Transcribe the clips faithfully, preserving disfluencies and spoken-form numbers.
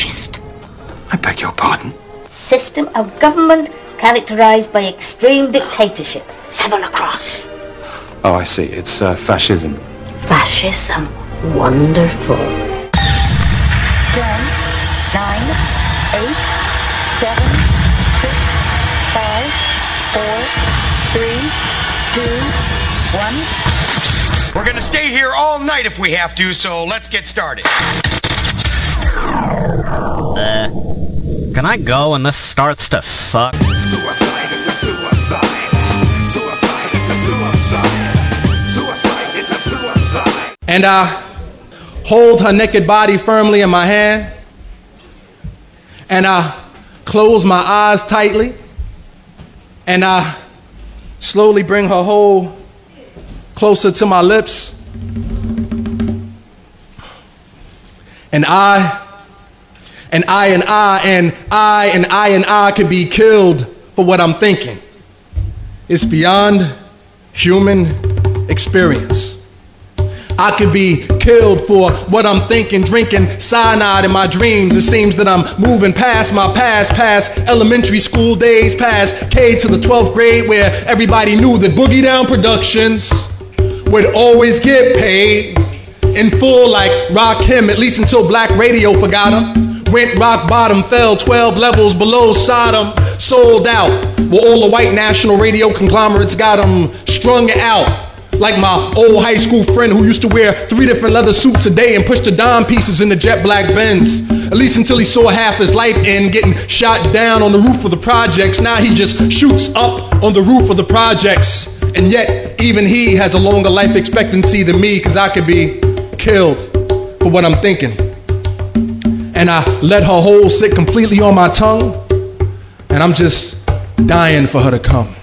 fascist. I beg your pardon? System of government characterized by extreme dictatorship. Seven across. Oh, I see. It's uh, fascism. Fascism. Wonderful. Ten, nine, eight, seven, six, five, four, three, two, one. We're gonna stay here all night if we have to, so let's get started. Uh, can I go when this starts to suck? Suicide is a suicide. Suicide is a suicide. Suicide is a suicide. And I hold her naked body firmly in my hand. And I close my eyes tightly. And I slowly bring her whole closer to my lips. And I, and I, and I, and I, and I, and I could be killed for what I'm thinking. It's beyond human experience. I could be killed for what I'm thinking, drinking cyanide in my dreams. It seems that I'm moving past my past, past elementary school days, past K to the twelfth grade, where everybody knew that Boogie Down Productions would always get paid in full like Rakim, at least until black radio forgot him. Went rock bottom, fell twelve levels below Sodom, sold out, where all the white national radio conglomerates got him strung out. Like my old high school friend who used to wear three different leather suits a day and push the dime pieces in the jet black Benz. At least until he saw half his life end getting shot down on the roof of the projects. Now he just shoots up on the roof of the projects. And yet, even he has a longer life expectancy than me, because I could be killed for what I'm thinking. And I let her whole sit completely on my tongue, and I'm just dying for her to come.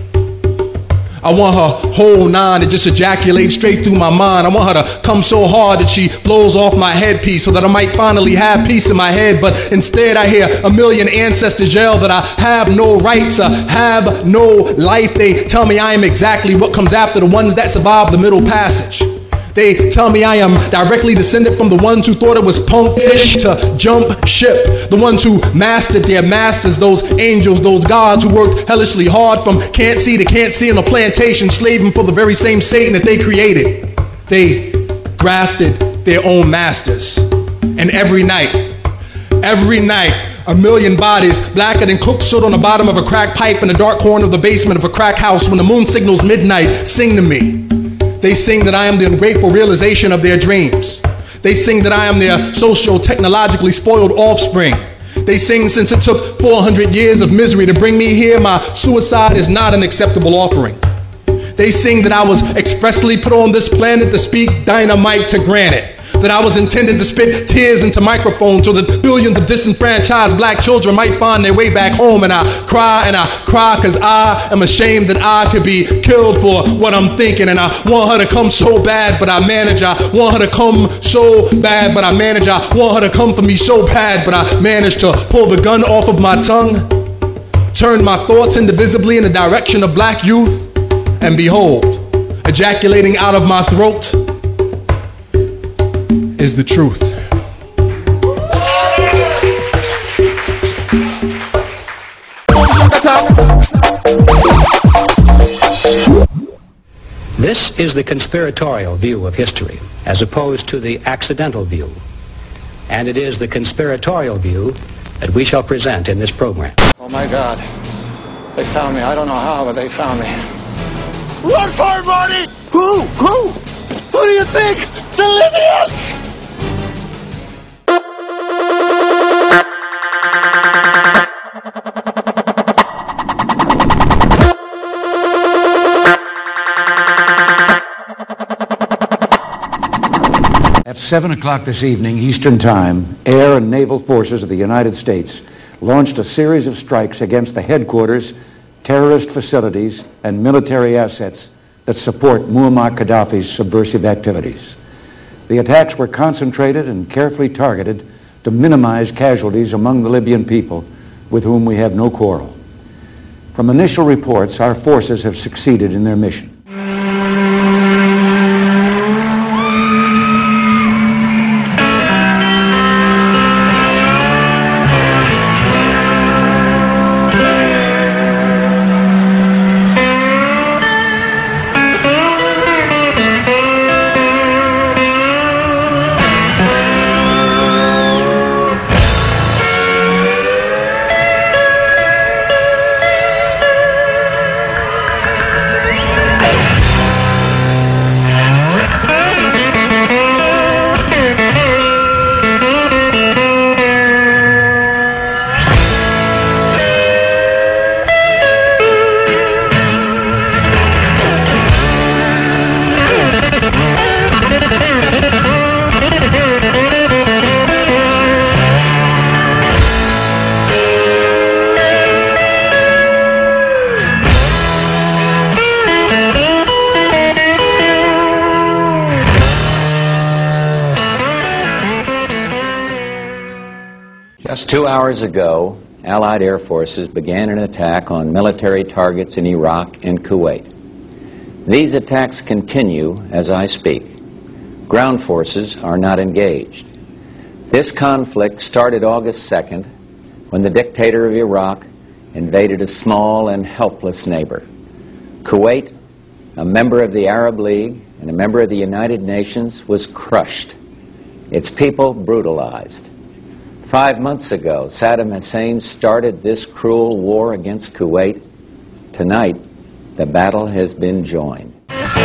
I want her whole nine to just ejaculate straight through my mind. I want her to come so hard that she blows off my headpiece so that I might finally have peace in my head. But instead I hear a million ancestors yell that I have no right to have no life. They tell me I am exactly what comes after the ones that survive the Middle Passage. They tell me I am directly descended from the ones who thought it was punkish to jump ship. The ones who mastered their masters, those angels, those gods who worked hellishly hard from can't see to can't see on a plantation, slaving for the very same Satan that they created. They grafted their own masters. And every night, every night, a million bodies, blacker than cooked soot on the bottom of a crack pipe in the dark corner of the basement of a crack house when the moon signals midnight, sing to me. They sing that I am the ungrateful realization of their dreams. They sing that I am their socio-technologically spoiled offspring. They sing since it took four hundred years of misery to bring me here, my suicide is not an acceptable offering. They sing that I was expressly put on this planet to speak dynamite to granite. That I was intended to spit tears into microphones so that billions of disenfranchised black children might find their way back home. And I cry and I cry because I am ashamed that I could be killed for what I'm thinking. And I want her to come so bad, but I manage. I want her to come so bad, but I manage. I want her to come for me so bad, but I manage to pull the gun off of my tongue, turn my thoughts indivisibly in the direction of black youth, and behold, ejaculating out of my throat is the truth. This is the conspiratorial view of history, as opposed to the accidental view. And it is the conspiratorial view that we shall present in this program. Oh my God. They found me. I don't know how, but they found me. Run for it, Marty! Who? Who? Who do you think? The Libyans! At seven o'clock this evening, Eastern Time, air and naval forces of the United States launched a series of strikes against the headquarters, terrorist facilities, and military assets that support Muammar Gaddafi's subversive activities. The attacks were concentrated and carefully targeted to minimize casualties among the Libyan people, with whom we have no quarrel. From initial reports, our forces have succeeded in their mission. Just two hours ago, Allied air forces began an attack on military targets in Iraq and Kuwait. These attacks continue as I speak. Ground forces are not engaged. This conflict started August second when the dictator of Iraq invaded a small and helpless neighbor. Kuwait, a member of the Arab League and a member of the United Nations, was crushed. Its people brutalized. Five months ago, Saddam Hussein started this cruel war against Kuwait. Tonight, the battle has been joined.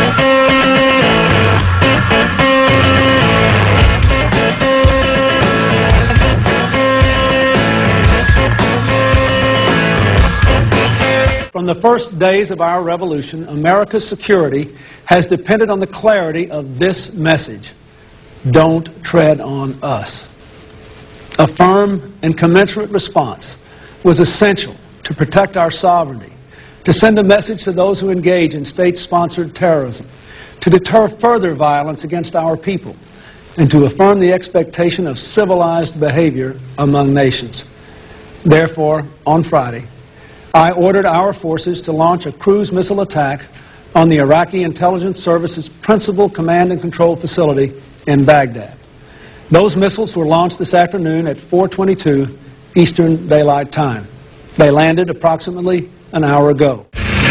From the first days of our revolution, America's security has depended on the clarity of this message: don't tread on us. A firm and commensurate response was essential to protect our sovereignty, to send a message to those who engage in state-sponsored terrorism, to deter further violence against our people, and to affirm the expectation of civilized behavior among nations. Therefore, on Friday, I ordered our forces to launch a cruise missile attack on the Iraqi Intelligence Service's principal command and control facility in Baghdad. Those missiles were launched this afternoon at four twenty-two Eastern Daylight Time. They landed approximately an hour ago.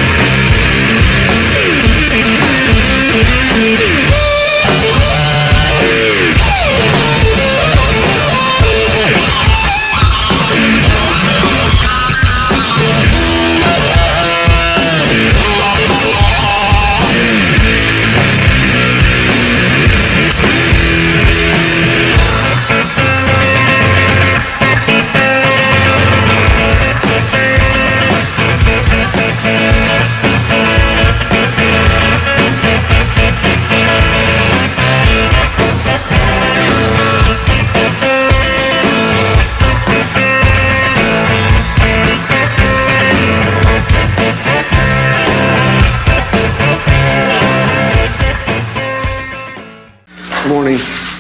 Morning.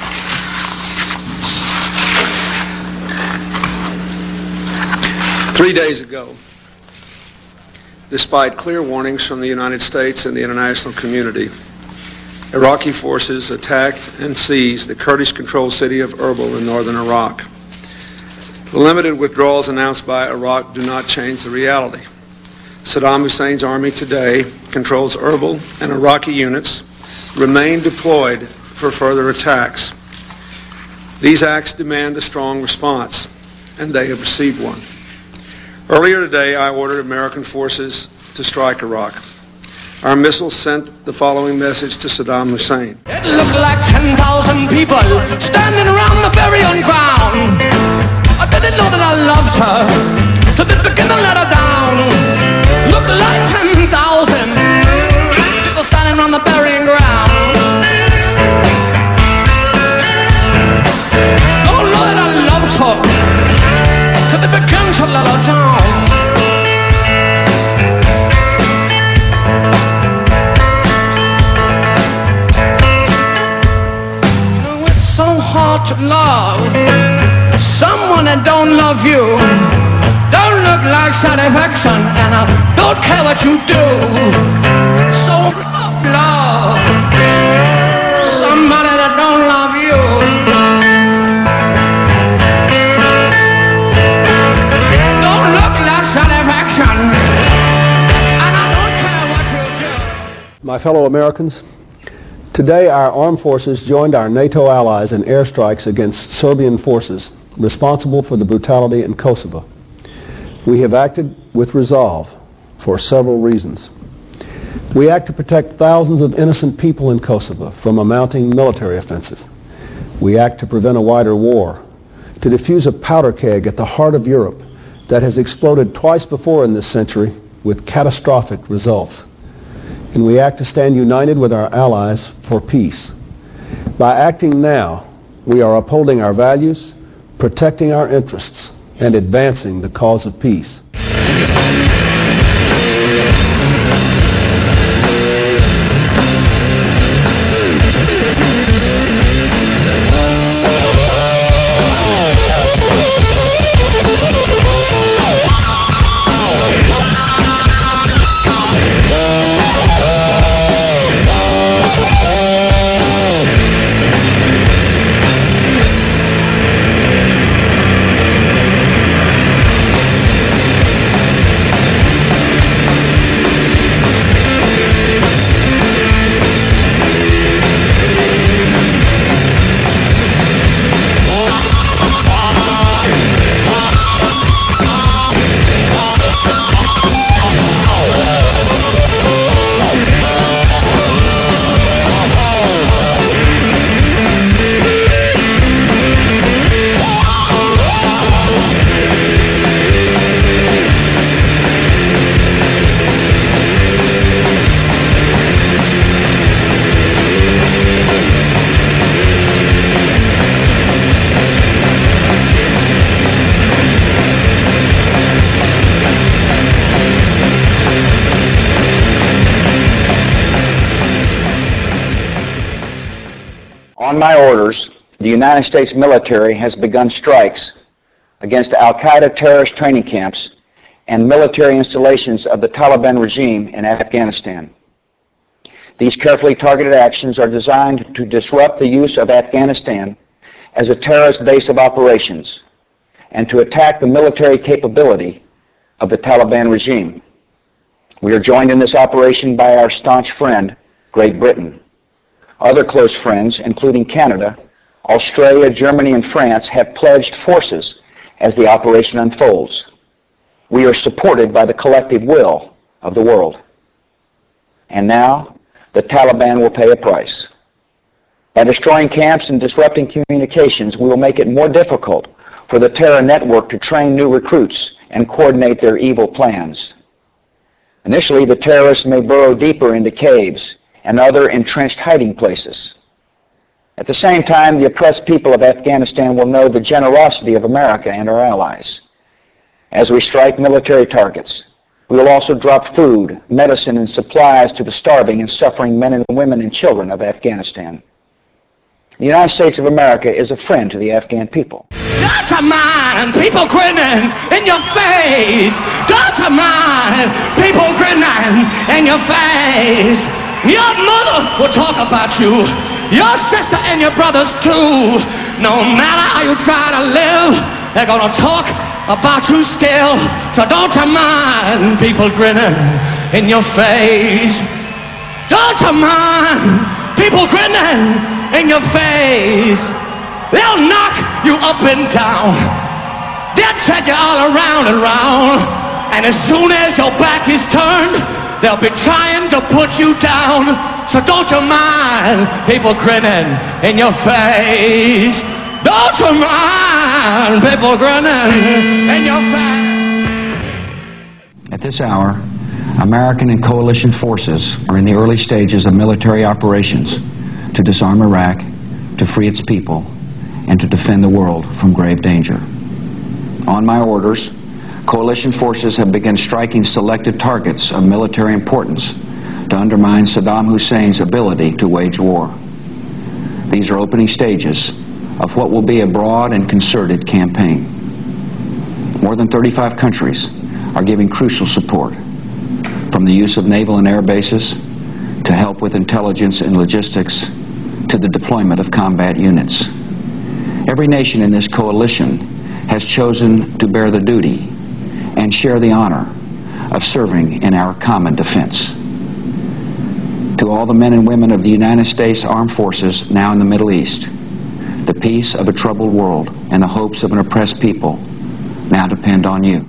Three days ago, despite clear warnings from the United States and the international community, Iraqi forces attacked and seized the Kurdish-controlled city of Erbil in northern Iraq. The limited withdrawals announced by Iraq do not change the reality. Saddam Hussein's army today controls Erbil, and Iraqi units remain deployed for further attacks. These acts demand a strong response, and they have received one. Earlier today, I ordered American forces to strike Iraq. Our missiles sent the following message to Saddam Hussein. It looked like ten thousand people standing around the burying ground. I didn't know that I loved her, so they began to let her down. Looked like ten thousand people standing around the burying ground. Don't know that I loved her, so they began to let her down. To love someone that don't love you, don't look like satisfaction, and I don't care what you do. So love somebody that don't love you. Don't look like satisfaction, and I don't care what you do. My fellow Americans, today, our armed forces joined our NATO allies in airstrikes against Serbian forces responsible for the brutality in Kosovo. We have acted with resolve for several reasons. We act to protect thousands of innocent people in Kosovo from a mounting military offensive. We act to prevent a wider war, to defuse a powder keg at the heart of Europe that has exploded twice before in this century with catastrophic results. And we act to stand united with our allies for peace. By acting now, we are upholding our values, protecting our interests, and advancing the cause of peace. On my orders, the United States military has begun strikes against al-Qaeda terrorist training camps and military installations of the Taliban regime in Afghanistan. These carefully targeted actions are designed to disrupt the use of Afghanistan as a terrorist base of operations and to attack the military capability of the Taliban regime. We are joined in this operation by our staunch friend, Great Britain. Other close friends, including Canada, Australia, Germany, and France, have pledged forces as the operation unfolds. We are supported by the collective will of the world. And now, the Taliban will pay a price. By destroying camps and disrupting communications, we will make it more difficult for the terror network to train new recruits and coordinate their evil plans. Initially, the terrorists may burrow deeper into caves and other entrenched hiding places. At the same time, the oppressed people of Afghanistan will know the generosity of America and our allies. As we strike military targets, we will also drop food, medicine, and supplies to the starving and suffering men and women and children of Afghanistan. The United States of America is a friend to the Afghan people. Don't you mind people grinning in your face? Don't you mind people grinning in your face? Your mother will talk about you, your sister and your brothers too. No matter how you try to live, they're gonna talk about you still. So don't you mind people grinning in your face? Don't you mind people grinning in your face? They'll knock you up and down. They'll tread you all around and round. And as soon as your back is turned, they'll be trying to put you down. So don't you mind people grinning in your face? Don't you mind people grinning in your face? At this hour, American and coalition forces are in the early stages of military operations to disarm Iraq, to free its people, and to defend the world from grave danger. On my orders, coalition forces have begun striking selected targets of military importance to undermine Saddam Hussein's ability to wage war. These are opening stages of what will be a broad and concerted campaign. More than thirty-five countries are giving crucial support, from the use of naval and air bases to help with intelligence and logistics to the deployment of combat units. Every nation in this coalition has chosen to bear the duty and share the honor of serving in our common defense. To all the men and women of the United States Armed Forces now in the Middle East, the peace of a troubled world and the hopes of an oppressed people now depend on you.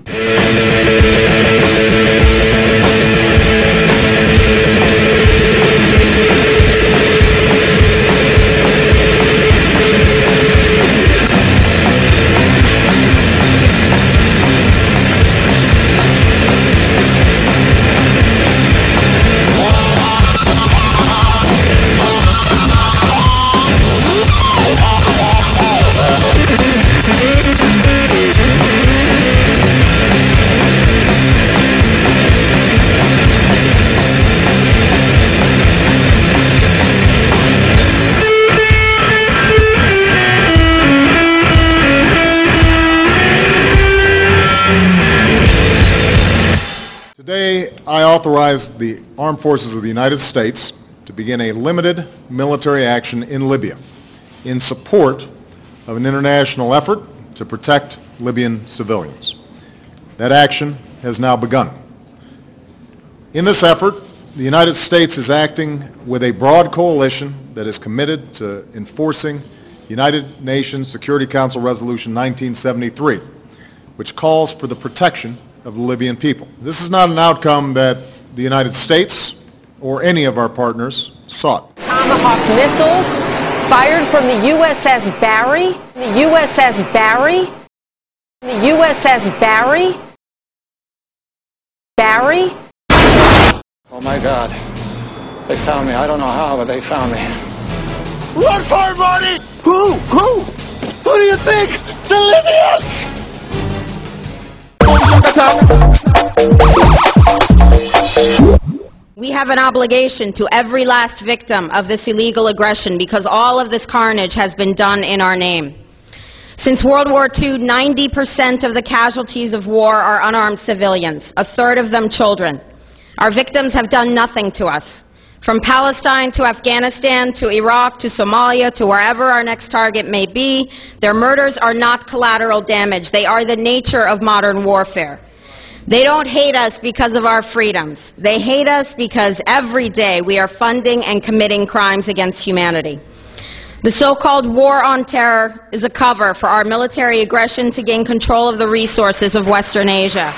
Today, I authorize the Armed Forces of the United States to begin a limited military action in Libya in support of an international effort to protect Libyan civilians. That action has now begun. In this effort, the United States is acting with a broad coalition that is committed to enforcing United Nations Security Council Resolution nineteen seventy-three, which calls for the protection of the Libyan people. This is not an outcome that the United States or any of our partners sought. Tomahawk missiles fired from the U S S Barry, the U S S Barry, the U S S Barry, Barry. Oh my God. They found me. I don't know how, but they found me. Run for it, Marty! Who? Who? Who do you think? The Libyans! We have an obligation to every last victim of this illegal aggression because all of this carnage has been done in our name. Since World War Two, ninety percent of the casualties of war are unarmed civilians, a third of them children. Our victims have done nothing to us. From Palestine to Afghanistan to Iraq to Somalia to wherever our next target may be, their murders are not collateral damage. They are the nature of modern warfare. They don't hate us because of our freedoms. They hate us because every day we are funding and committing crimes against humanity. The so-called war on terror is a cover for our military aggression to gain control of the resources of Western Asia.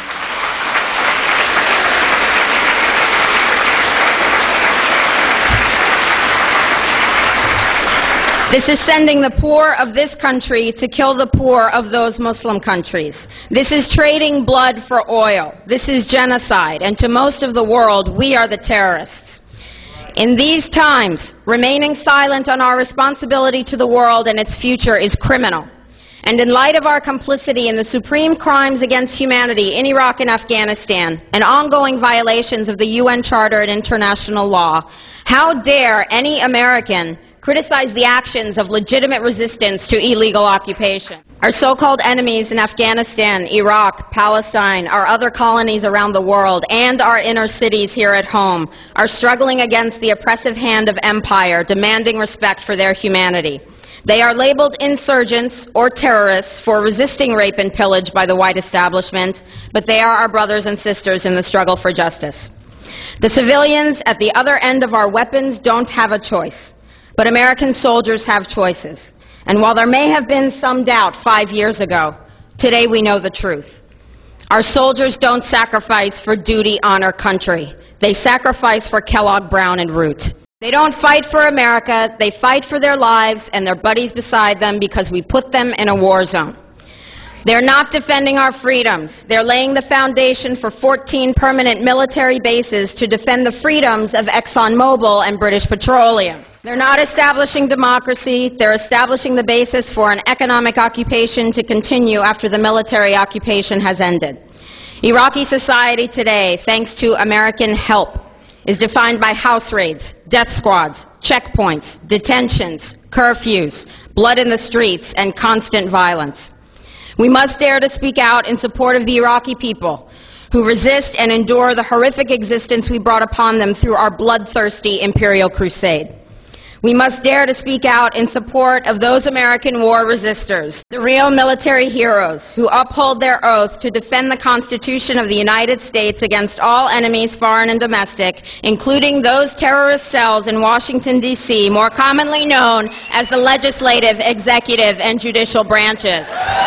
This is sending the poor of this country to kill the poor of those Muslim countries. This is trading blood for oil. This is genocide. And to most of the world, we are the terrorists. In these times, remaining silent on our responsibility to the world and its future is criminal. And in light of our complicity in the supreme crimes against humanity in Iraq and Afghanistan, and ongoing violations of the U N Charter and international law, how dare any American criticize the actions of legitimate resistance to illegal occupation? Our so-called enemies in Afghanistan, Iraq, Palestine, our other colonies around the world, and our inner cities here at home are struggling against the oppressive hand of empire, demanding respect for their humanity. They are labeled insurgents or terrorists for resisting rape and pillage by the white establishment, but they are our brothers and sisters in the struggle for justice. The civilians at the other end of our weapons don't have a choice. But American soldiers have choices. And while there may have been some doubt five years ago, today we know the truth. Our soldiers don't sacrifice for duty, honor, country. They sacrifice for Kellogg, Brown, and Root. They don't fight for America. They fight for their lives and their buddies beside them because we put them in a war zone. They're not defending our freedoms. They're laying the foundation for fourteen permanent military bases to defend the freedoms of ExxonMobil and British Petroleum. They're not establishing democracy. They're establishing the basis for an economic occupation to continue after the military occupation has ended. Iraqi society today, thanks to American help, is defined by house raids, death squads, checkpoints, detentions, curfews, blood in the streets, and constant violence. We must dare to speak out in support of the Iraqi people who resist and endure the horrific existence we brought upon them through our bloodthirsty imperial crusade. We must dare to speak out in support of those American war resistors, the real military heroes who uphold their oath to defend the Constitution of the United States against all enemies, foreign and domestic, including those terrorist cells in Washington, D C, more commonly known as the legislative, executive, and judicial branches.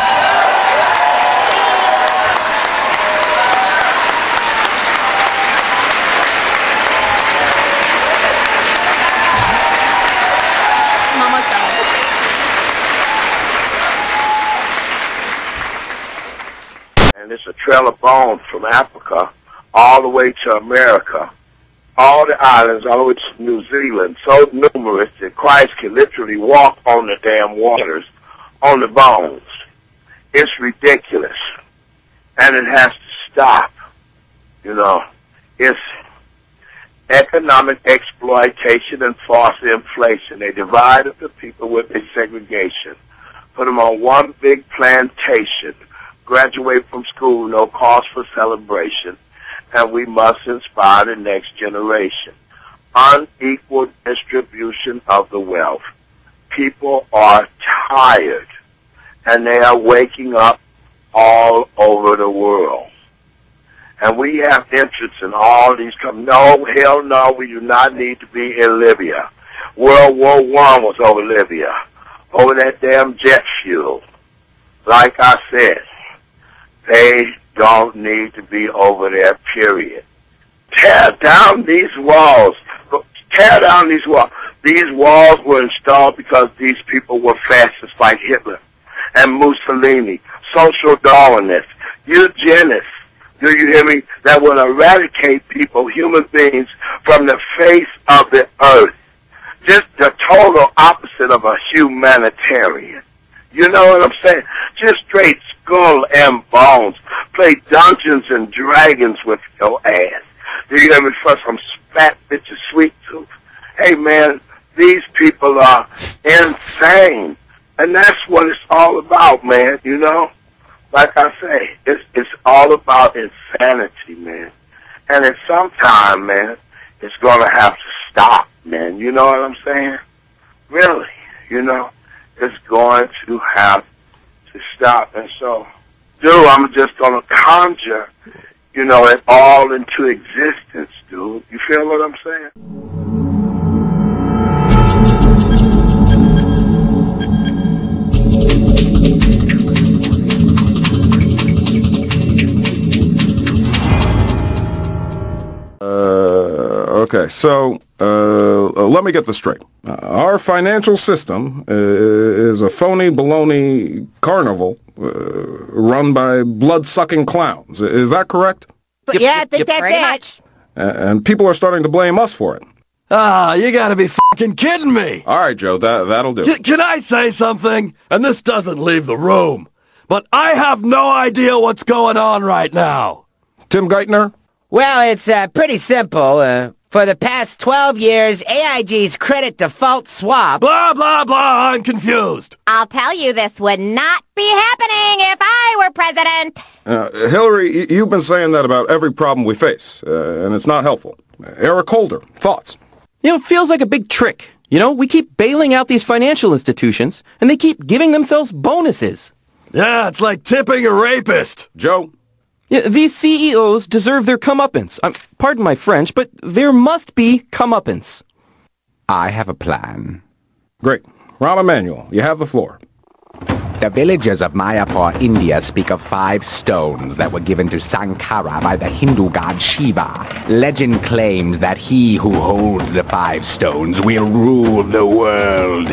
It's a trail of bones from Africa all the way to America, all the islands, all the way to New Zealand, so numerous that Christ can literally walk on the damn waters, on the bones. It's ridiculous, and it has to stop. You know, it's economic exploitation and false inflation. They divided the people with their segregation, put them on one big plantation, graduate from school, no cause for celebration, and we must inspire the next generation. Unequal distribution of the wealth. People are tired, and they are waking up all over the world. And we have interests in all these companies. No, hell no, we do not need to be in Libya. World War One was over Libya, over that damn jet fuel. Like I said, they don't need to be over there, period. Tear down these walls. Tear down these walls. These walls were installed because these people were fascists like Hitler and Mussolini, social Darwinists, eugenists, do you hear me, that will eradicate people, human beings, from the face of the earth. Just the total opposite of a humanitarian. You know what I'm saying? Just straight skull and bones. Play Dungeons and Dragons with your ass. Do you hear me? For some fat bitches, sweet tooth. Hey, man, these people are insane. And that's what it's all about, man, you know? Like I say, it's, it's all about insanity, man. And at some time, man, it's going to have to stop, man. You know what I'm saying? Really, you know? It's going to have to stop. And so, dude, I'm just going to conjure, you know, it all into existence, dude. You feel what I'm saying? Uh, okay, so uh, let me get this straight. Uh, our financial system uh, is a phony baloney carnival uh, run by blood-sucking clowns. Is that correct? Yeah, I think that's it. Uh, and people are starting to blame us for it. Ah, you gotta be fucking kidding me! All right, Joe, that, that'll do. C- can I say something? And this doesn't leave the room. But I have no idea what's going on right now. Tim Geithner? Well, it's uh, pretty simple. Uh, for the past twelve years, A I G's credit default swap... Blah, blah, blah, I'm confused. I'll tell you, this would not be happening if I were president. Uh, Hillary, y- you've been saying that about every problem we face, uh, and it's not helpful. Uh, Eric Holder, thoughts? You know, it feels like a big trick. You know, we keep bailing out these financial institutions, and they keep giving themselves bonuses. Yeah, it's like tipping a rapist. Joe? Yeah, these C E Os deserve their comeuppance. Um, pardon my French, but there must be comeuppance. I have a plan. Great. Rahm Emanuel, you have the floor. The villagers of Mayapur, India speak of five stones that were given to Sankara by the Hindu god Shiva. Legend claims that he who holds the five stones will rule the world.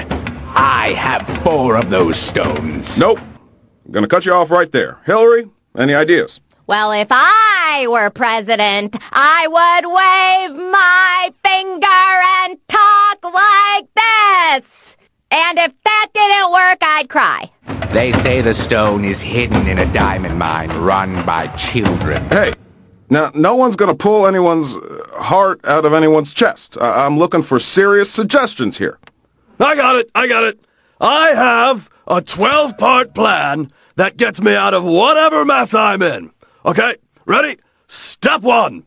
I have four of those stones. Nope. I'm gonna cut you off right there. Hillary, any ideas? Well, if I were president, I would wave my finger and talk like this. And if that didn't work, I'd cry. They say the stone is hidden in a diamond mine run by children. Hey, now, no one's gonna pull anyone's heart out of anyone's chest. I- I'm looking for serious suggestions here. I got it, I got it. I have a twelve-part plan that gets me out of whatever mess I'm in. Okay, ready? Step one.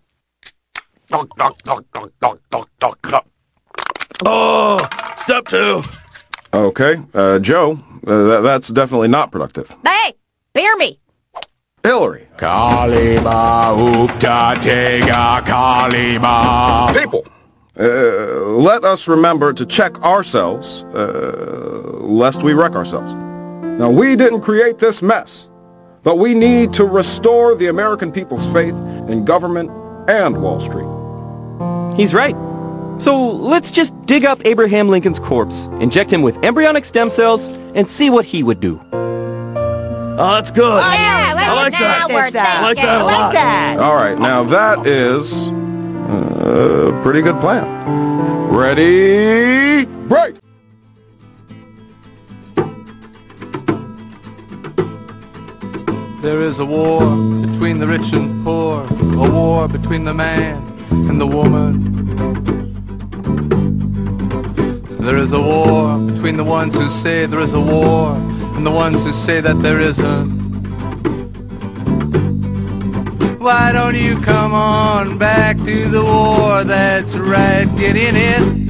Oh, step two. Okay, uh, Joe, uh, th- that's definitely not productive. Hey, bear me. Hillary. Kalima Upta Tega Kalima. People, uh, let us remember to check ourselves, uh, lest we wreck ourselves. Now, we didn't create this mess, but we need to restore the American people's faith in government and Wall Street. He's right. So let's just dig up Abraham Lincoln's corpse, inject him with embryonic stem cells, and see what he would do. Oh, that's good. Oh, yeah, I like that. We're I like that a lot. That. All right, now that is a pretty good plan. Ready, break! There is a war between the rich and poor, a war between the man and the woman. There is a war between the ones who say there is a war and the ones who say that there isn't. Why don't you come on back to the war? That's right, get in it.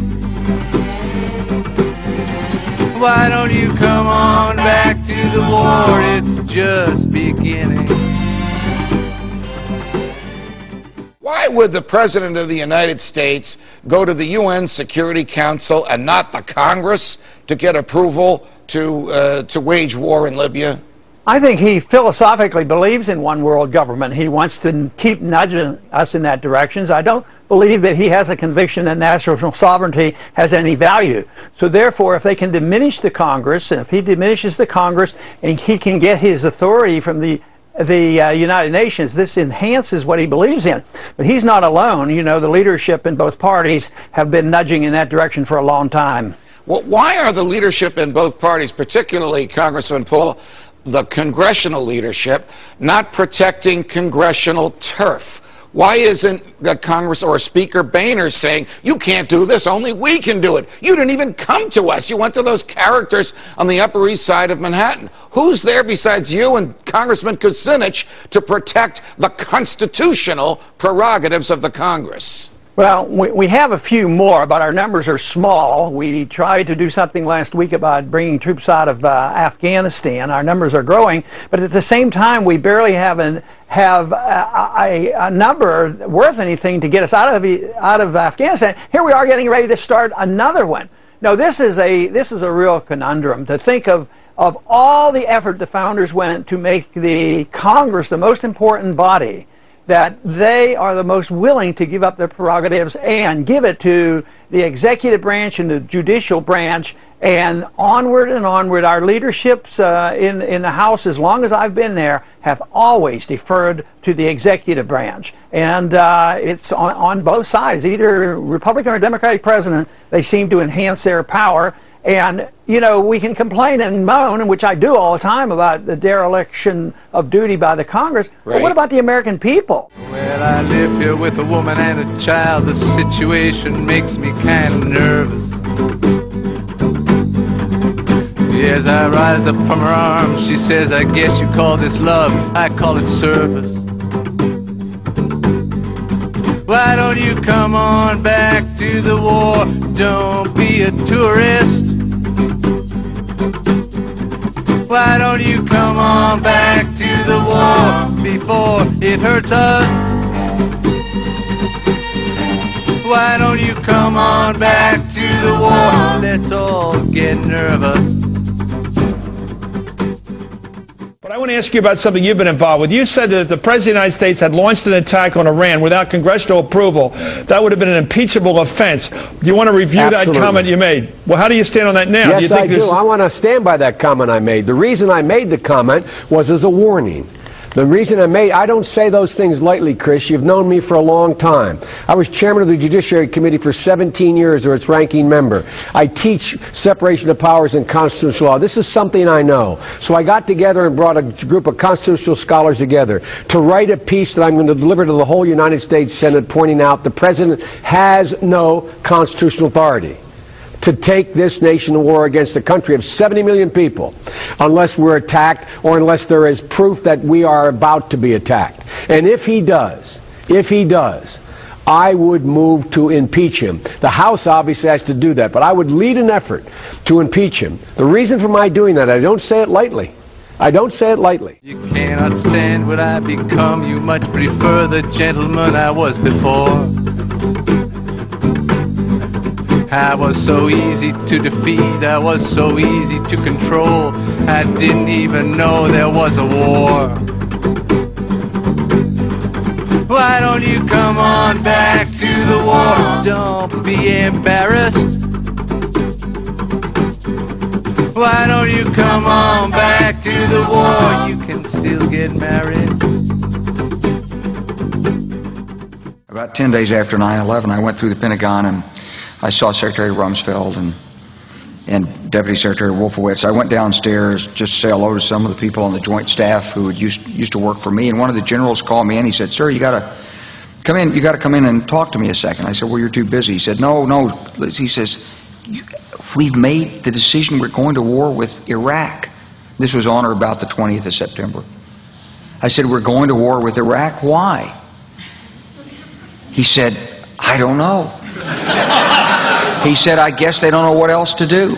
Why don't you come on back to the war? It's just beginning. Why would the President of the United States go to the U N Security Council and not the Congress to get approval to uh, to wage war in Libya? I think he philosophically believes in one world government. He wants to keep nudging us in that direction. I don't believe that he has a conviction that national sovereignty has any value. So therefore, if they can diminish the Congress, and if he diminishes the Congress and he can get his authority from the the uh, United Nations, this enhances what he believes in. But he's not alone. You know, the leadership in both parties have been nudging in that direction for a long time. Well, why are the leadership in both parties, particularly Congressman Paul, the congressional leadership, not protecting congressional turf? Why isn't uh, Congress or Speaker Boehner saying, you can't do this, only we can do it? You didn't even come to us. You went to those characters on the Upper East Side of Manhattan. Who's there besides you and Congressman Kucinich to protect the constitutional prerogatives of the Congress? Well, we, we have a few more, but our numbers are small. We tried to do something last week about bringing troops out of uh, Afghanistan. Our numbers are growing, but at the same time, we barely have an have a, a, a number worth anything to get us out of out of Afghanistan. Here we are getting ready to start another one. No, this is a this is a real conundrum to think of of all the effort the founders went to make the Congress the most important body, that they are the most willing to give up their prerogatives and give it to the executive branch and the judicial branch, and onward and onward. Our leaderships uh, in, in the House, as long as I've been there, have always deferred to the executive branch. And uh, it's on, on both sides, either Republican or Democratic president, they seem to enhance their power. And, you know, we can complain and moan, which I do all the time, about the dereliction of duty by the Congress. Right. But what about the American people? Well, I live here with a woman and a child. The situation makes me kind of nervous. As I rise up from her arms, she says, I guess you call this love, I call it service. Why don't you come on back to the war? Don't be a tourist. Why don't you come on back to the war before it hurts us? Why don't you come on back to the war? Let's all get nervous. I want to ask you about something you've been involved with. You said that if the President of the United States had launched an attack on Iran without congressional approval, that would have been an impeachable offense. Do you want to review Absolutely. that comment you made? Well, how do you stand on that now? Yes, do you think I do. I want to stand by that comment I made. The reason I made the comment was as a warning. The reason I made, I don't say those things lightly, Chris. You've known me for a long time. I was chairman of the Judiciary Committee for seventeen years, or its ranking member. I teach separation of powers and constitutional law. This is something I know. So I got together and brought a group of constitutional scholars together to write a piece that I'm going to deliver to the whole United States Senate, pointing out the president has no constitutional authority to take this nation to war against a country of seventy million people unless we're attacked or unless there is proof that we are about to be attacked. And if he does, if he does, I would move to impeach him. The House obviously has to do that, but I would lead an effort to impeach him. The reason for my doing that, I don't say it lightly. I don't say it lightly. You cannot stand what I become. You much prefer the gentleman I was before. I was so easy to defeat, I was so easy to control, I didn't even know there was a war. Why don't you come on back to the war? Don't be embarrassed. Why don't you come on back to the war? You can still get married. About ten days after nine eleven, I went through the Pentagon and I saw Secretary Rumsfeld and, and Deputy Secretary Wolfowitz. I went downstairs just to say hello to some of the people on the Joint Staff who had used, used to work for me, and one of the generals called me in. He said, "Sir, you got to come in. You got to come in and talk to me a second." I said, "Well, you're too busy." He said, "No, no." He says, "We've made the decision. We're going to war with Iraq." This was on or about the twentieth of September. I said, "We're going to war with Iraq. Why?" He said, "I don't know." He said, "I guess they don't know what else to do."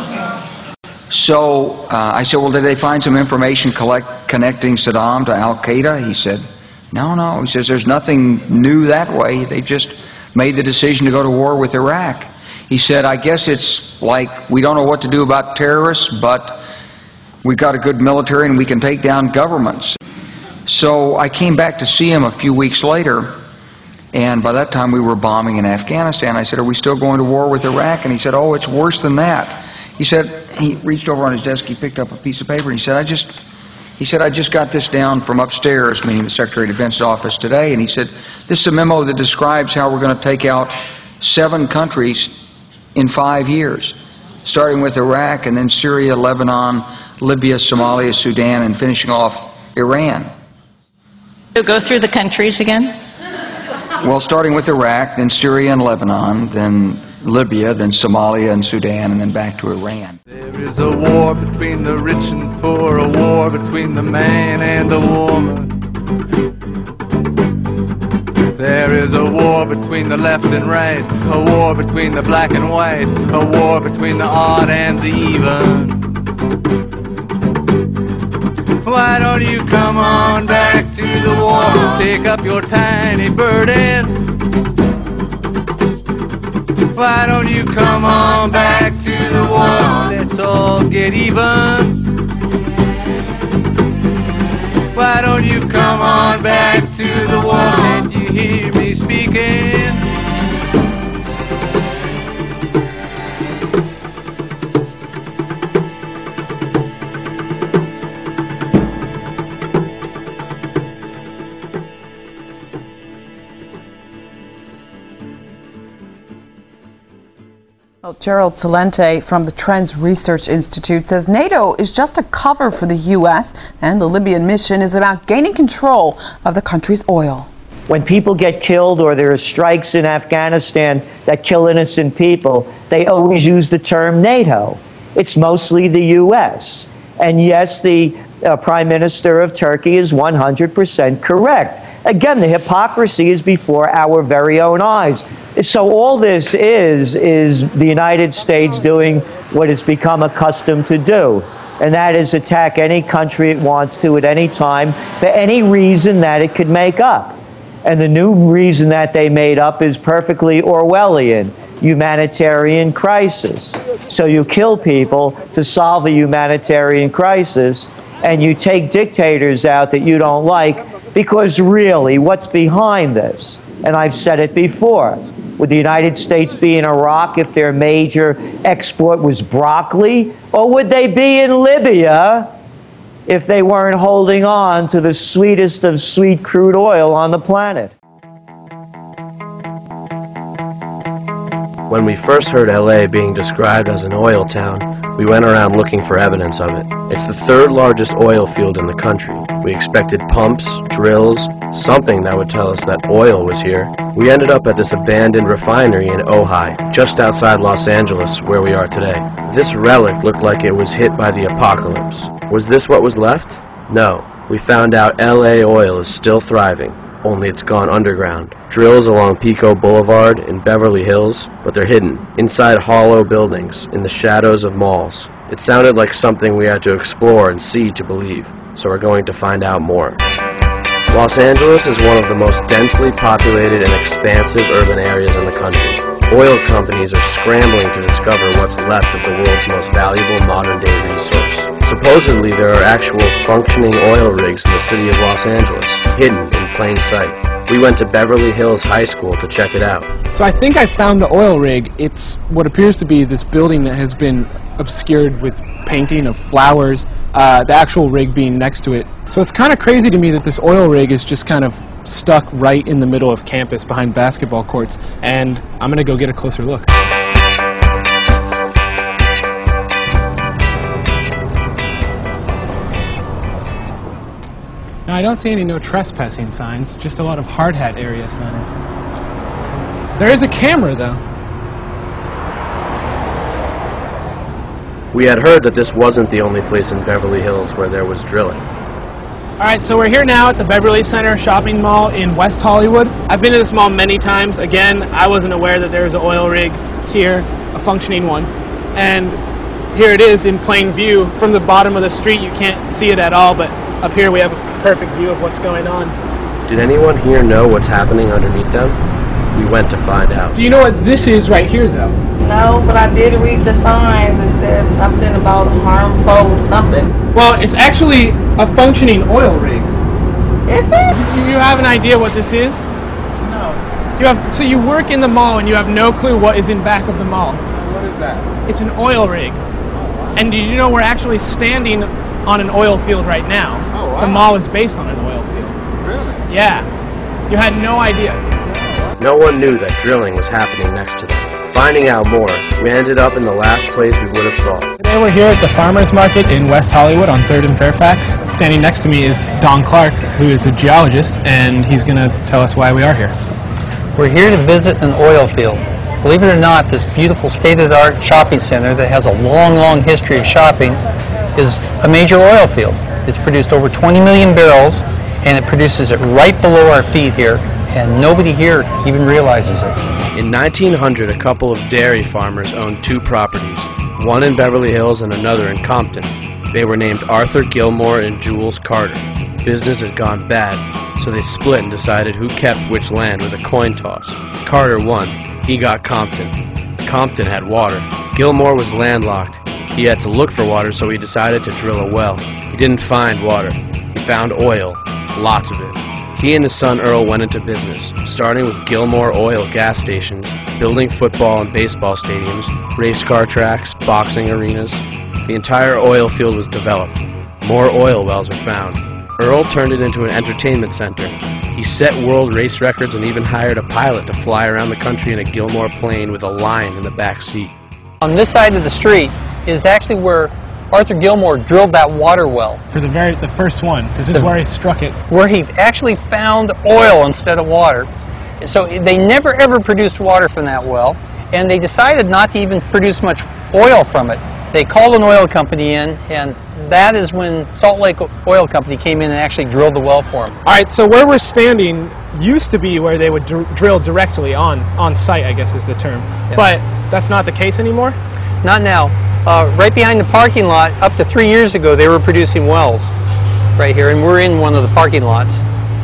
So uh, I said, "Well, did they find some information collect, connecting Saddam to Al-Qaeda?" He said, "No, no." He says, "There's nothing new that way. They just made the decision to go to war with Iraq." He said, "I guess it's like we don't know what to do about terrorists, but we've got a good military and we can take down governments." So I came back to see him a few weeks later, and by that time we were bombing in Afghanistan. I said, "Are we still going to war with Iraq?" And he said, "Oh, it's worse than that." He said, he reached over on his desk, he picked up a piece of paper, and he said, I just, he said, I just got this down from upstairs, meaning the Secretary of Defense's office today, and he said, "This is a memo that describes how we're going to take out seven countries in five years, starting with Iraq and then Syria, Lebanon, Libya, Somalia, Sudan, and finishing off Iran." Go through the countries again. Well, starting with Iraq, then Syria and Lebanon, then Libya, then Somalia and Sudan, and then back to Iran. There is a war between the rich and poor, a war between the man and the woman. There is a war between the left and right, a war between the black and white, a war between the odd and the even. Why don't you come on back to the war, take up your tiny burden? Why don't you come on back to the war, let's all get even. Why don't you come on back to the war, can you hear me speaking? Well, Gerald Celente from the Trends Research Institute says NATO is just a cover for the U S, and the Libyan mission is about gaining control of the country's oil. When people get killed or there are strikes in Afghanistan that kill innocent people, they always use the term NATO. It's mostly the U S. And yes, the uh, Prime Minister of Turkey is one hundred percent correct. Again, the hypocrisy is before our very own eyes. So all this is, is the United States doing what it's become accustomed to do, and that is attack any country it wants to at any time for any reason that it could make up. And the new reason that they made up is perfectly Orwellian: humanitarian crisis. So you kill people to solve a humanitarian crisis, and you take dictators out that you don't like, because really, what's behind this? And I've said it before. Would the United States be in Iraq if their major export was broccoli? Or would they be in Libya if they weren't holding on to the sweetest of sweet crude oil on the planet? When we first heard L A being described as an oil town, we went around looking for evidence of it. It's the third largest oil field in the country. We expected pumps, drills, something that would tell us that oil was here. We ended up at this abandoned refinery in Ojai, just outside Los Angeles, where we are today. This relic looked like it was hit by the apocalypse. Was this what was left? No. We found out L A oil is still thriving, only it's gone underground. Drills along Pico Boulevard in Beverly Hills, but they're hidden, inside hollow buildings, in the shadows of malls. It sounded like something we had to explore and see to believe, so we're going to find out more. Los Angeles is one of the most densely populated and expansive urban areas in the country. Oil companies are scrambling to discover what's left of the world's most valuable modern-day resource. Supposedly, there are actual functioning oil rigs in the city of Los Angeles, hidden in plain sight. We went to Beverly Hills High School to check it out. So I think I found the oil rig. It's what appears to be this building that has been obscured with painting of flowers, uh, the actual rig being next to it. So it's kind of crazy to me that this oil rig is just kind of stuck right in the middle of campus behind basketball courts, and I'm going to go get a closer look. Now, I don't see any no trespassing signs, just a lot of hard hat area signs. There is a camera, though. We had heard that this wasn't the only place in Beverly Hills where there was drilling. All right, so we're here now at the Beverly Center Shopping Mall in West Hollywood. I've been to this mall many times. Again, I wasn't aware that there was an oil rig here, a functioning one. And here it is in plain view. From the bottom of the street, you can't see it at all, but up here we have a perfect view of what's going on. Did anyone here know what's happening underneath them? We went to find out. Do you know what this is right here, though? No, but I did read the signs. It says something about harmful something. Well, it's actually a functioning oil rig. Is it? Do you have an idea what this is? No. You have, so you work in the mall and you have no clue what is in back of the mall. What is that? It's an oil rig. Oh, wow. And did you know we're actually standing on an oil field right now? Oh, wow. The mall is based on an oil field. Really? Yeah. You had no idea. No one knew that drilling was happening next to them. Finding out more, we ended up in the last place we would have thought. Today we're here at the Farmers Market in West Hollywood on third and Fairfax. Standing next to me is Don Clark, who is a geologist, and he's going to tell us why we are here. We're here to visit an oil field. Believe it or not, this beautiful state-of-the-art shopping center that has a long, long history of shopping is a major oil field. It's produced over twenty million barrels, and it produces it right below our feet here, and nobody here even realizes it. In nineteen hundred, a couple of dairy farmers owned two properties, one in Beverly Hills and another in Compton. They were named Arthur Gilmore and Jules Carter. Business had gone bad, so they split and decided who kept which land with a coin toss. Carter won. He got Compton. Compton had water. Gilmore was landlocked. He had to look for water, so he decided to drill a well. He didn't find water. He found oil. Lots of it. He and his son Earl went into business, starting with Gilmore Oil gas stations, building football and baseball stadiums, race car tracks, boxing arenas. The entire oil field was developed. More oil wells were found. Earl turned it into an entertainment center. He set world race records and even hired a pilot to fly around the country in a Gilmore plane with a lion in the back seat. On this side of the street is actually where Arthur Gilmore drilled that water well. For the very the first one, because this is where he struck it. Where he actually found oil instead of water. So they never ever produced water from that well, and they decided not to even produce much oil from it. They called an oil company in, and that is when Salt Lake Oil Company came in and actually drilled the well for them. All right, so where we're standing used to be where they would dr drill directly on, on site, I guess is the term. Yeah. But that's not the case anymore? Not now. Uh, right behind the parking lot, up to three years ago, they were producing wells right here, and we're in one of the parking lots.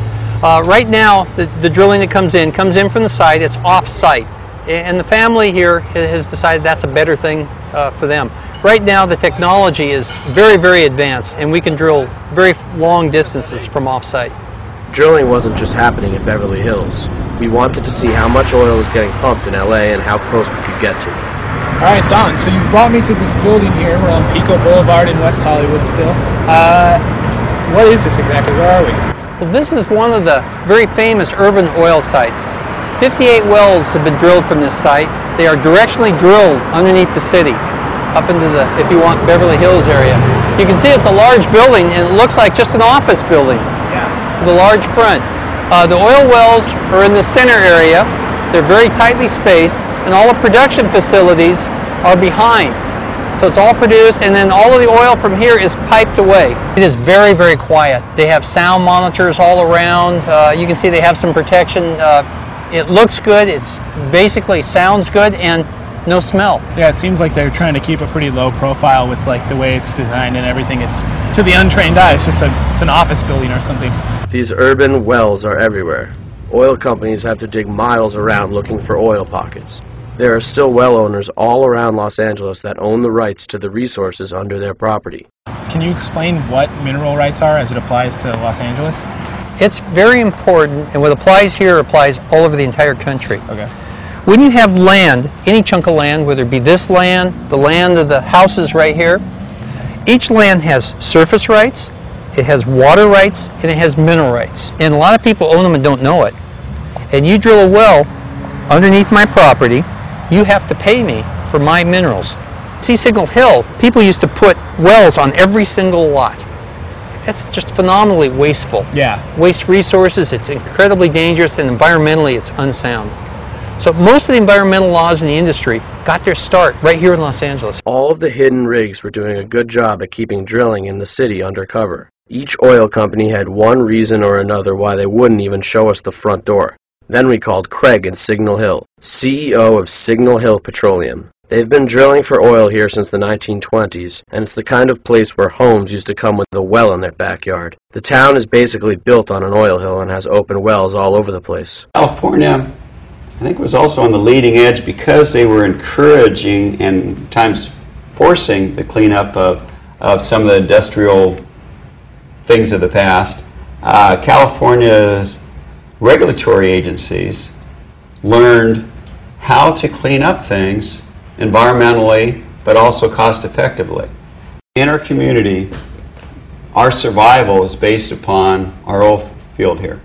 Uh, right now, the, the drilling that comes in, comes in from the site, it's off-site. And the family here has decided that's a better thing uh, for them. Right now, the technology is very, very advanced, and we can drill very long distances from off-site. Drilling wasn't just happening in Beverly Hills. We wanted to see how much oil was getting pumped in L A and how close we could get to it. All right, Don, so you brought me to this building here. We're on Pico Boulevard in West Hollywood still. Uh, what is this exactly? Where are we? Well, this is one of the very famous urban oil sites. fifty-eight wells have been drilled from this site. They are directionally drilled underneath the city, up into the, if you want, Beverly Hills area. You can see it's a large building, and it looks like just an office building. Yeah. With a large front. Uh, the oil wells are in the center area. They're very tightly spaced, and all the production facilities are behind. So it's all produced, and then all of the oil from here is piped away. It is very, very quiet. They have sound monitors all around. Uh, you can see they have some protection. Uh, it looks good. It's basically sounds good, and no smell. Yeah, it seems like they're trying to keep a pretty low profile with like the way it's designed and everything. It's, to the untrained eye, it's just a, it's an office building or something. These urban wells are everywhere. Oil companies have to dig miles around looking for oil pockets. There are still well owners all around Los Angeles that own the rights to the resources under their property. Can you explain what mineral rights are as it applies to Los Angeles? It's very important, and what applies here applies all over the entire country. Okay. When you have land, any chunk of land, whether it be this land, the land of the houses right here, each land has surface rights, it has water rights, and it has mineral rights. And a lot of people own them and don't know it. And you drill a well underneath my property, you have to pay me for my minerals. See Signal Hill, people used to put wells on every single lot. That's just phenomenally wasteful. Yeah. Waste resources, it's incredibly dangerous, and environmentally it's unsound. So most of the environmental laws in the industry got their start right here in Los Angeles. All of the hidden rigs were doing a good job at keeping drilling in the city undercover. Each oil company had one reason or another why they wouldn't even show us the front door. Then we called Craig in Signal Hill, C E O of Signal Hill Petroleum. They've been drilling for oil here since the nineteen twenties, and it's the kind of place where homes used to come with a well in their backyard. The town is basically built on an oil hill and has open wells all over the place. California, I think, was also on the leading edge because they were encouraging and at times forcing the cleanup of, of some of the industrial things of the past. Uh, California's regulatory agencies learned how to clean up things environmentally, but also cost effectively. In our community, our survival is based upon our oil field here.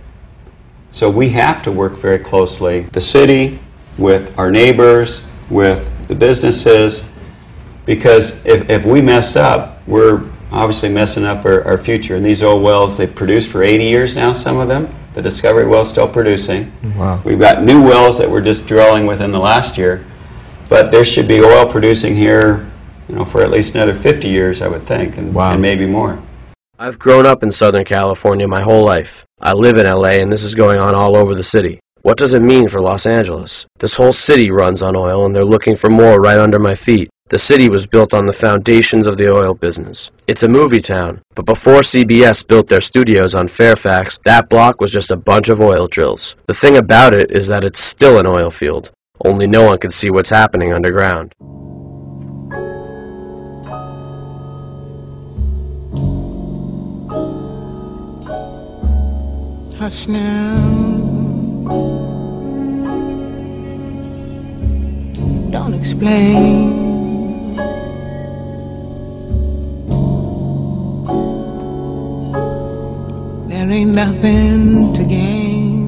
So we have to work very closely, the city, with our neighbors, with the businesses, because if, if we mess up, we're obviously messing up our, our future. And these old wells, they've produced for eighty years now, some of them. The Discovery well's still producing. Wow. We've got new wells that we're just drilling within the last year. But there should be oil producing here, you know, for at least another fifty years, I would think, and, wow. and maybe more. I've grown up in Southern California my whole life. I live in L A, and this is going on all over the city. What does it mean for Los Angeles? This whole city runs on oil, and they're looking for more right under my feet. The city was built on the foundations of the oil business. It's a movie town, but before C B S built their studios on Fairfax, that block was just a bunch of oil drills. The thing about it is that it's still an oil field, only no one can see what's happening underground. Hush now. Don't explain. There ain't nothing to gain.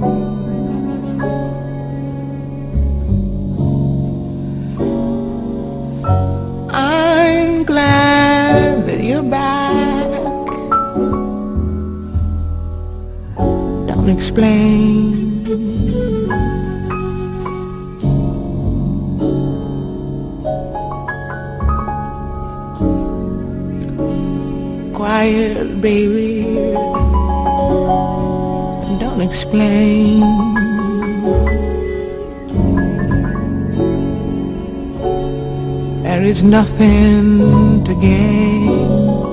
I'm glad that you're back. Don't explain. Quiet, baby. Don't explain. There is nothing to gain.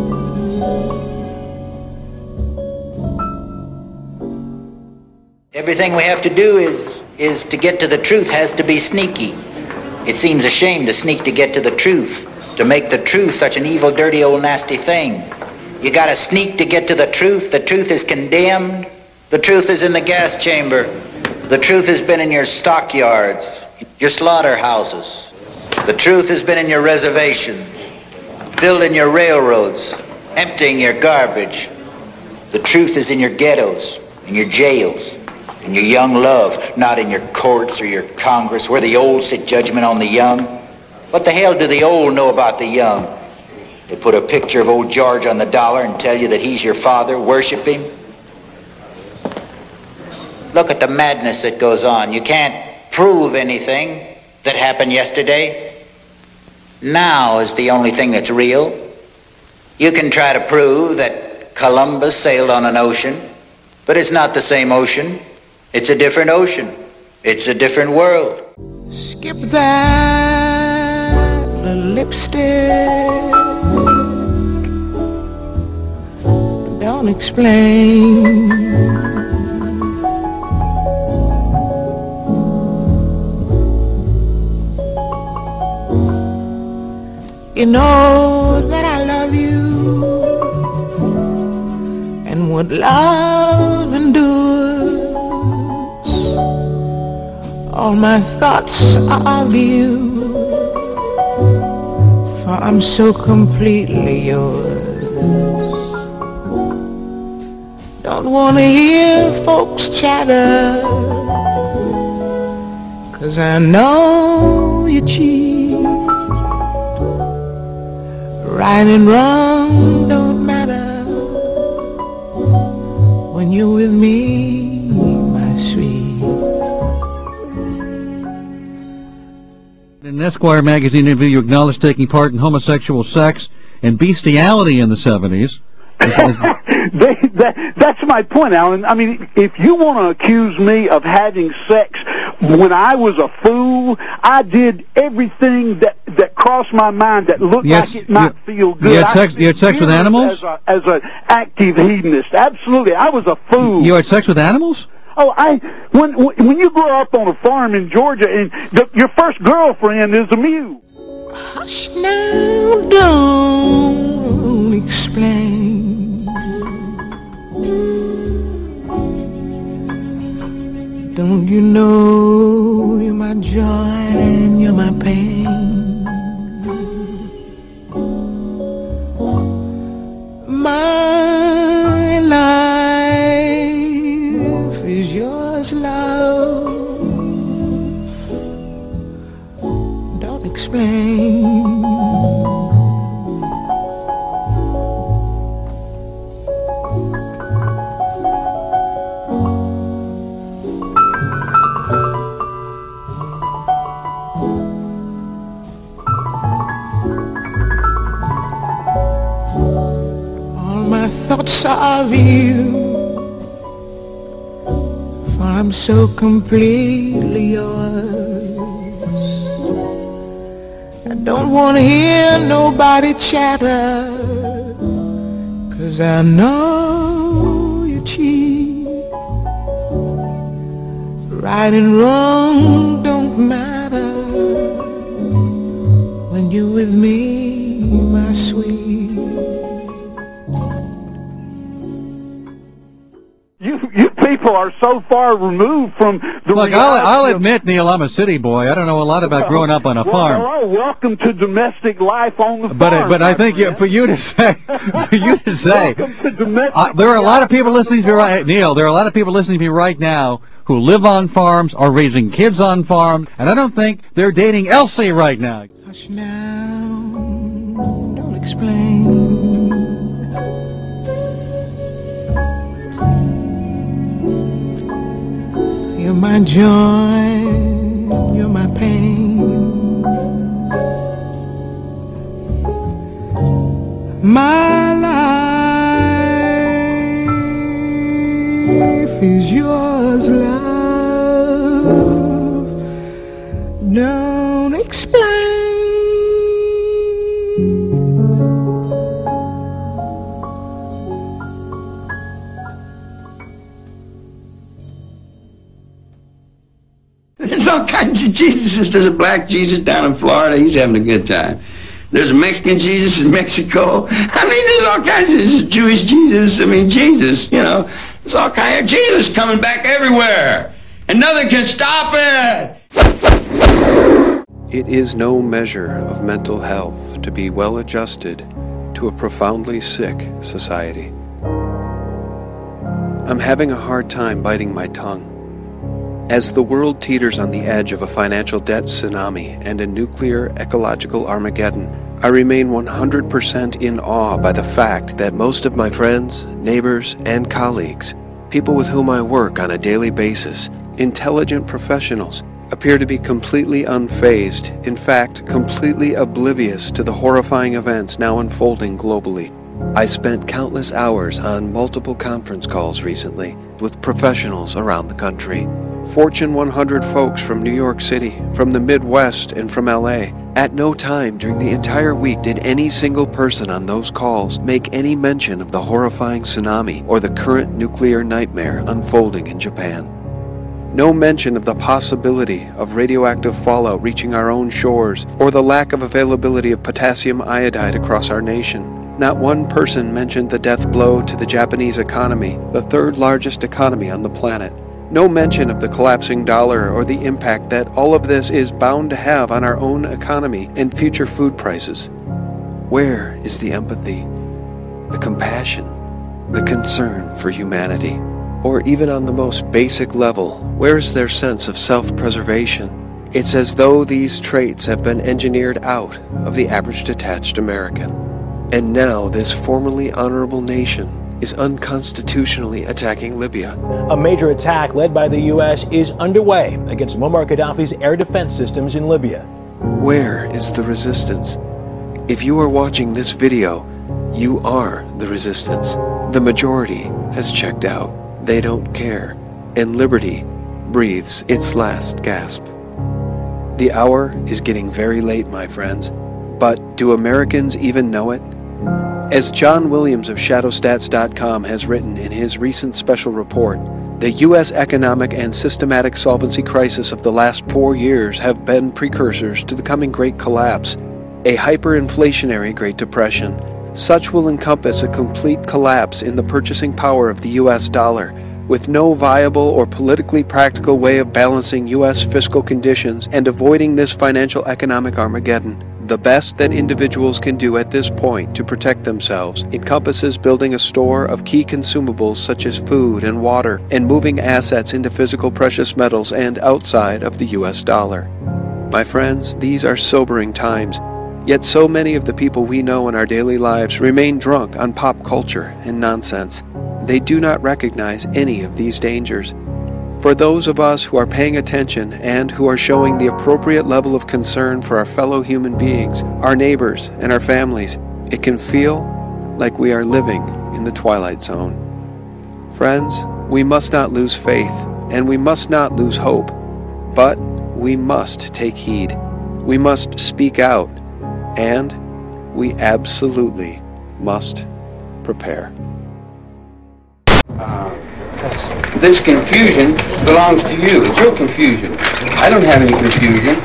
Everything we have to do is is to get to the truth has to be sneaky. It seems a shame to sneak to get to the truth, to make the truth such an evil, dirty, old, nasty thing. You gotta sneak to get to the truth. The truth is condemned. The truth is in the gas chamber. The truth has been in your stockyards, your slaughterhouses. The truth has been in your reservations, building your railroads, emptying your garbage. The truth is in your ghettos, in your jails, in your young love, not in your courts or your Congress, where the old sit judgment on the young. What the hell do the old know about the young? They put a picture of old George on the dollar and tell you that he's your father, worship him. Look at the madness that goes on. You can't prove anything that happened yesterday. Now is the only thing that's real. You can try to prove that Columbus sailed on an ocean, but it's not the same ocean. It's a different ocean. It's a different world. Skip that lipstick. Don't explain. You know that I love you, and what love endures. All my thoughts are of you, for I'm so completely yours. Don't wanna hear folks chatter, 'cause I know you cheat. Right and wrong don't matter when you're with me, my sweet. In an Esquire magazine interview, you acknowledged taking part in homosexual sex and bestiality in the seventies. they, that, that's my point, Alan. I mean, if you want to accuse me of having sex when I was a fool, I did everything that, that crossed my mind that looked had, like it might you, feel good. You had sex, you had sex with animals? As an active hedonist. Absolutely. I was a fool. You had sex with animals? Oh, I when when you grow up on a farm in Georgia and the, your first girlfriend is a mule. Hush now, don't explain. Don't you know you're my joy and you're my pain? My life is yours, love. Don't explain. of you. For I'm so completely yours. I don't want to hear nobody chatter, 'cause I know you cheat. Right and wrong don't matter when you're with me, my sweet. You, you people are so far removed from the Look, reality I'll, I'll of- admit, Neil, I'm a city boy. I don't know a lot about growing up on a well, farm. All right, welcome to domestic life on the But farm. but I my think you, friend. for you to say, for you to say, Welcome to domestic uh, there are a lot of people listening to me right, Neil. There are a lot of people listening to me right now who live on farms, are raising kids on farms, and I don't think they're dating Elsie right now. Hush now, don't explain. You're my joy, you're my pain. My life is yours, love. Don't explain. There's all kinds of Jesuses. There's a black Jesus down in Florida. He's having a good time. There's a Mexican Jesus in Mexico. I mean, there's all kinds of there's a Jewish Jesus. I mean, Jesus, you know. There's all kinds of Jesus coming back everywhere. And nothing can stop it. It is no measure of mental health to be well adjusted to a profoundly sick society. I'm having a hard time biting my tongue. As the world teeters on the edge of a financial debt tsunami and a nuclear ecological Armageddon, I remain one hundred percent in awe by the fact that most of my friends, neighbors, and colleagues, people with whom I work on a daily basis, intelligent professionals, appear to be completely unfazed, in fact, completely oblivious to the horrifying events now unfolding globally. I spent countless hours on multiple conference calls recently with professionals around the country. Fortune one hundred folks from New York City, from the Midwest, and from L A. At no time during the entire week did any single person on those calls make any mention of the horrifying tsunami or the current nuclear nightmare unfolding in Japan. No mention of the possibility of radioactive fallout reaching our own shores or the lack of availability of potassium iodide across our nation. Not one person mentioned the death blow to the Japanese economy, the third largest economy on the planet. No mention of the collapsing dollar or the impact that all of this is bound to have on our own economy and future food prices. Where is the empathy, the compassion, the concern for humanity? Or even on the most basic level, where is their sense of self-preservation? It's as though these traits have been engineered out of the average detached American. And now this formerly honorable nation is unconstitutionally attacking Libya. A major attack led by the U S is underway against Muammar Gaddafi's air defense systems in Libya. Where is the resistance? If you are watching this video, you are the resistance. The majority has checked out. They don't care. And liberty breathes its last gasp. The hour is getting very late, my friends. But do Americans even know it? As John Williams of Shadow Stats dot com has written in his recent special report, the U S economic and systematic solvency crisis of the last four years have been precursors to the coming Great Collapse, a hyperinflationary Great Depression. Such will encompass a complete collapse in the purchasing power of the U S dollar, with no viable or politically practical way of balancing U S fiscal conditions and avoiding this financial economic Armageddon. The best that individuals can do at this point to protect themselves encompasses building a store of key consumables such as food and water and moving assets into physical precious metals and outside of the U S dollar. My friends, these are sobering times, yet so many of the people we know in our daily lives remain drunk on pop culture and nonsense. They do not recognize any of these dangers. For those of us who are paying attention and who are showing the appropriate level of concern for our fellow human beings, our neighbors, and our families, it can feel like we are living in the Twilight Zone. Friends, we must not lose faith, and we must not lose hope, but we must take heed. We must speak out, and we absolutely must prepare. Uh, this confusion belongs to you. It's your confusion. I don't have any confusion.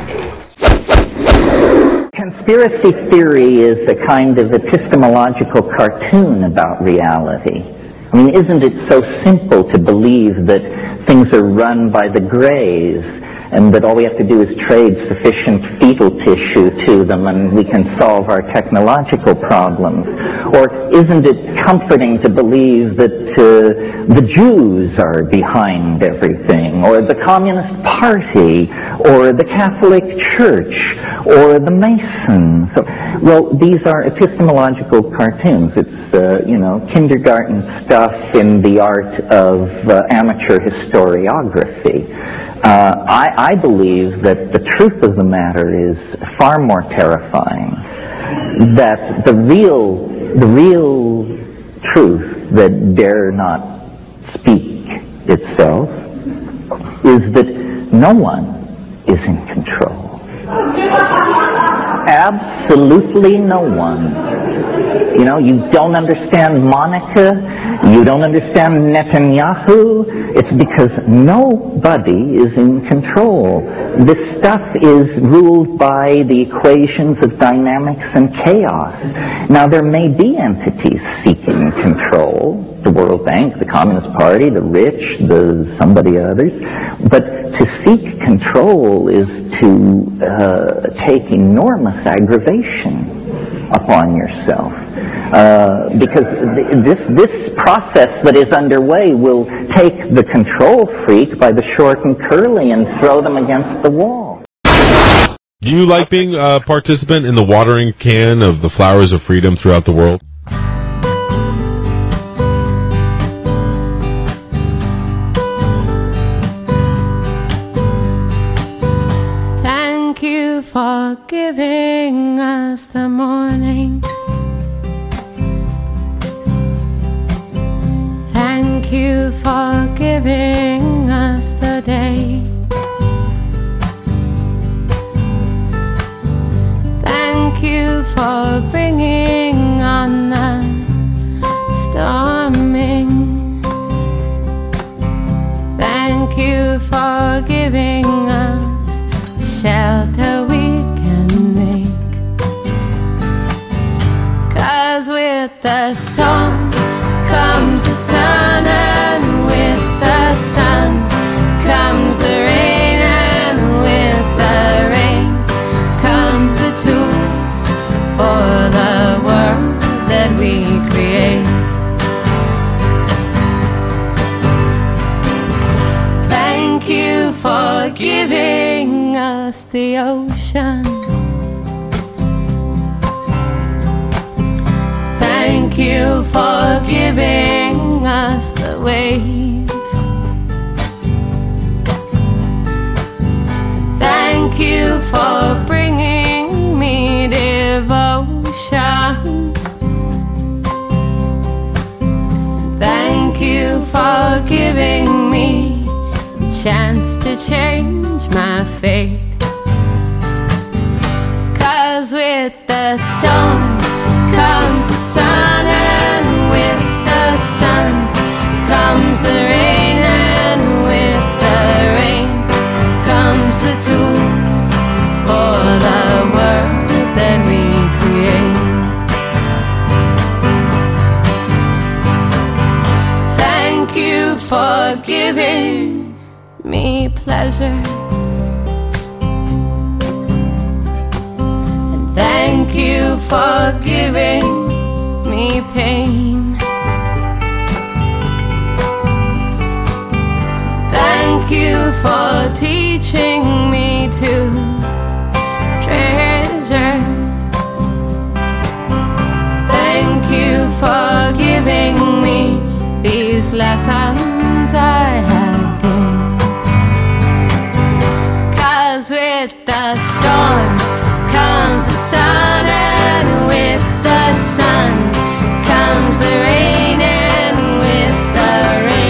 Conspiracy theory is a kind of epistemological cartoon about reality. I mean, isn't it so simple to believe that things are run by the Greys and that all we have to do is trade sufficient fetal tissue to them and we can solve our technological problems? Or isn't it comforting to believe that uh, the Jews are behind everything, or the Communist Party, or the Catholic Church, or the Masons? Well, these are epistemological cartoons. It's, uh, you know, kindergarten stuff in the art of uh, amateur historiography. Uh, I, I believe that the truth of the matter is far more terrifying. That the real, the real truth that dare not speak itself is that no one is in control. Absolutely no one. You know, you don't understand Monica. You don't understand Netanyahu. It's because nobody is in control. This stuff is ruled by the equations of dynamics and chaos. Now, there may be entities seeking control, the World Bank, the Communist Party, the rich, the somebody others, but to seek control is to uh, take enormous aggravation upon yourself. Uh, because th- this this process that is underway will take the control freak by the short and curly and throw them against the wall. Do you like being a participant in the watering can of the flowers of freedom throughout the world? Thank you for giving us the morning. Thank you for giving us the day. Thank you for bringing on the storming. Thank you for giving us shelter we can make. 'Cause with the storm comes the sun, and with the sun comes the rain, and with the rain comes the tools for the world that we create. Thank you for giving us the ocean. Thank you for giving us the waves. Thank you for bringing me devotion. Thank you for giving me a chance to change my fate. 'Cause with the storm comes the sun, and with the sun comes the rain, and with the rain comes the tools for the world that we create. Thank you for giving me pleasure. And thank you for giving me pain. Thank you for teaching me to treasure. Thank you for giving me these lessons I have gained. 'Cause with the storm comes the sun, and with the sun comes the rain, and with the rain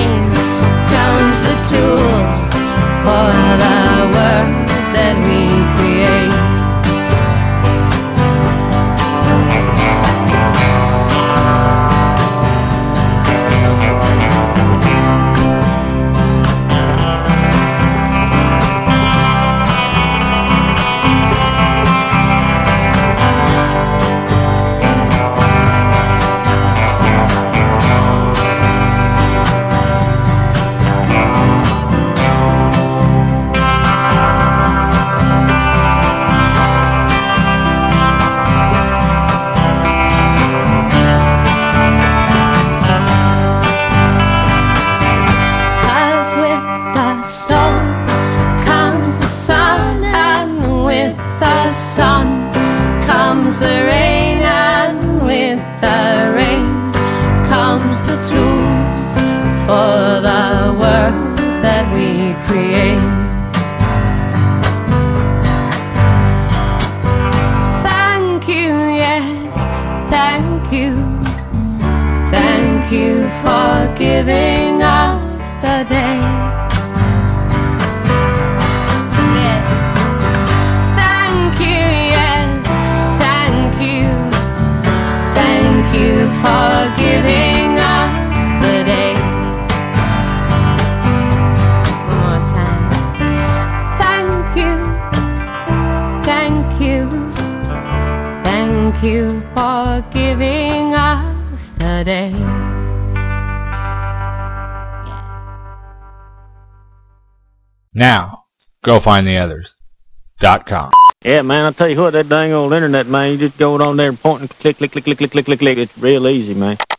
giving us the day. Yeah. Thank you, yes, thank you. Thank you for giving us the day. One more time. Thank you, thank you. Thank you for giving us the day. Now, go find the others. Dot com. Yeah, man, I'll tell you what, that dang old internet, man, you just go on there and point and click, click, click, click, click, click, click, click. It's real easy, man.